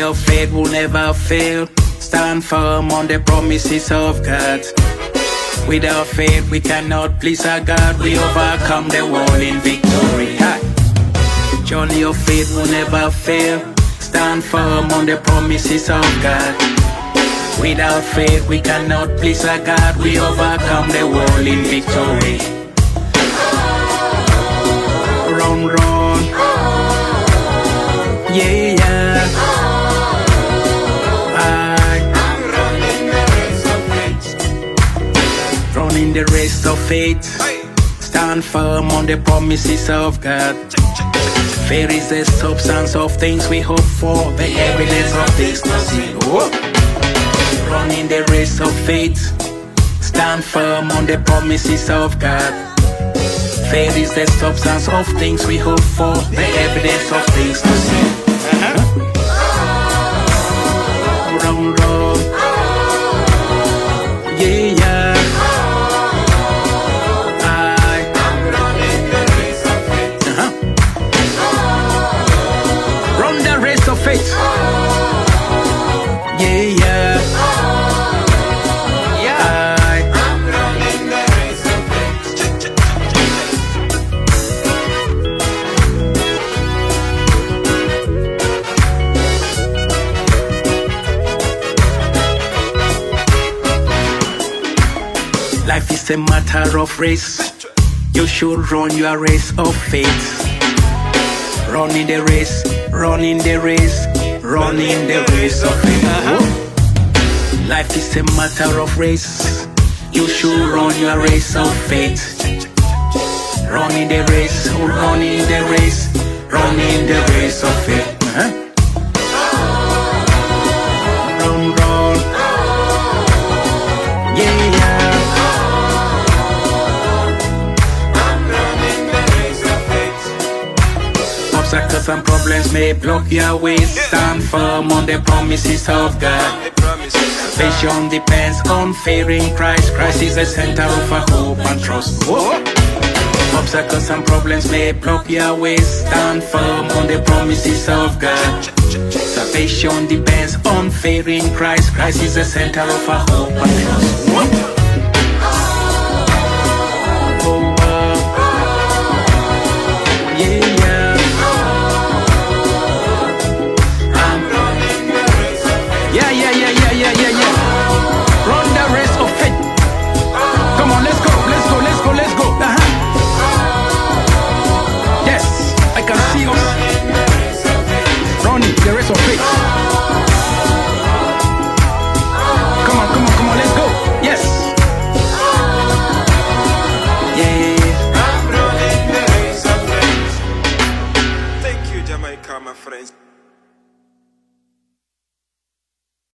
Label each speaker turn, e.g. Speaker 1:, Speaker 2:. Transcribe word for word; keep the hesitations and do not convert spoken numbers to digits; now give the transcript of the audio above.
Speaker 1: of faith will never fail. Stand firm on the promises of God. Without faith we cannot please our God. We overcome the world in victory. Ha. Journey of faith will never fail. Stand firm on the promises of God. Without faith we cannot please our God. We overcome the world in victory. Run, run. Yeah, yeah. Running the race of faith. Stand firm on the promises of God. Faith is the substance of things we hope for, the evidence of things not seen. Whoa. Running the race of faith. Stand firm on the promises of God. Faith is the substance of things we hope for, the evidence of things not seen. Uh-huh. Run, run. Yeah, yeah. Faith. Yeah, yeah. Yeah. I'm running the race of faith. Life is a matter of race. You should run your race of faith. Running the race, running the race, running the race of faith. Uh-huh. Life is a matter of race. You should run your race of faith. Running the race, running the race, running the race of faith. Uh-huh. Run, run. Yeah, yeah. Obstacles and problems may block your way. Stand firm on the promises of God. Salvation depends on faith in Christ. Christ is the center of our hope and trust. Whoa. Obstacles and problems may block your way. Stand firm on the promises of God. Salvation depends on faith in Christ. Christ is the center of our hope and trust. Whoa.